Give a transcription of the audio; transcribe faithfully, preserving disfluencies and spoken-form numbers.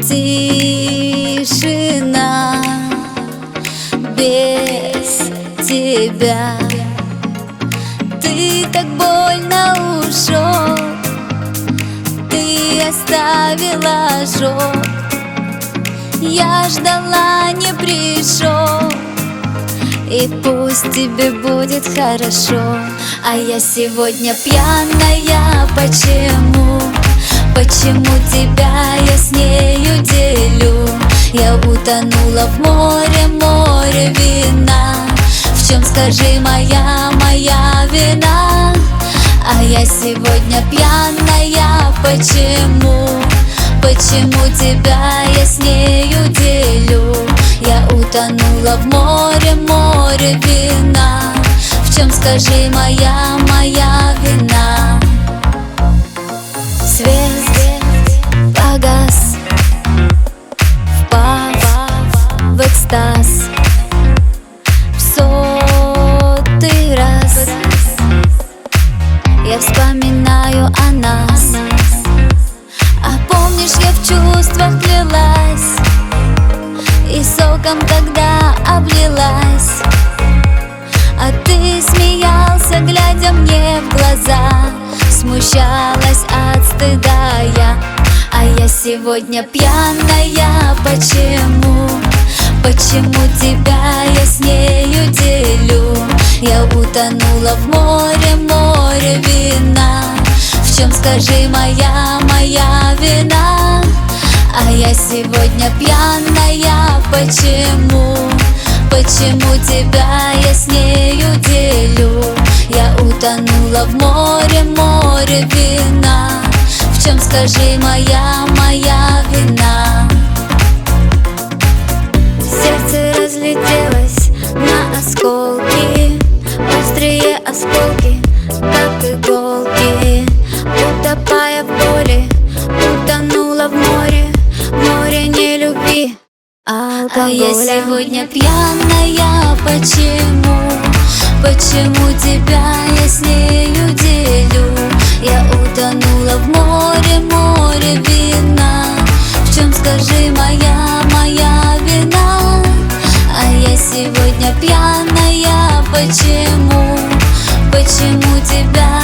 тишина без тебя. Ты так больно ушел, ты оставила ожог. Я ждала, не пришел, и пусть тебе будет хорошо. А я сегодня пьяная, почему? Почему тебя я с нею делю? Я утонула в море, море вина. В чем, скажи, моя, моя вина? А я сегодня пьяная, почему? Почему тебя я с нею делю? Я утонула в море, море вина. В чем, скажи, моя, моя вина? Свет погас, впав в экстаз. В сотый раз я вспоминаю о нас. А помнишь, я в чувствах клялась и соком тогда облилась. А ты смеялся, глядя мне в глаза. Смущалась от стыда я. А я сегодня пьяная, почему? Почему тебя я с нею делю? Я утонула в море, море вина. В чем, скажи, моя, моя вина? А я сегодня пьяная, почему? Почему тебя я с нею делю? Я утонула в море, море вина. В чем, скажи, моя, моя вина? Сердце разлетелось на осколки, острые осколки, как иголки. Утопая в боли, утонула в море, море нелюбви, алкоголя. А я сегодня пьяная, почему? Почему тебя я с нею делю? Я утонула в море, море вина. В чем, скажи, моя, моя вина? А я сегодня пьяная, почему? Почему тебя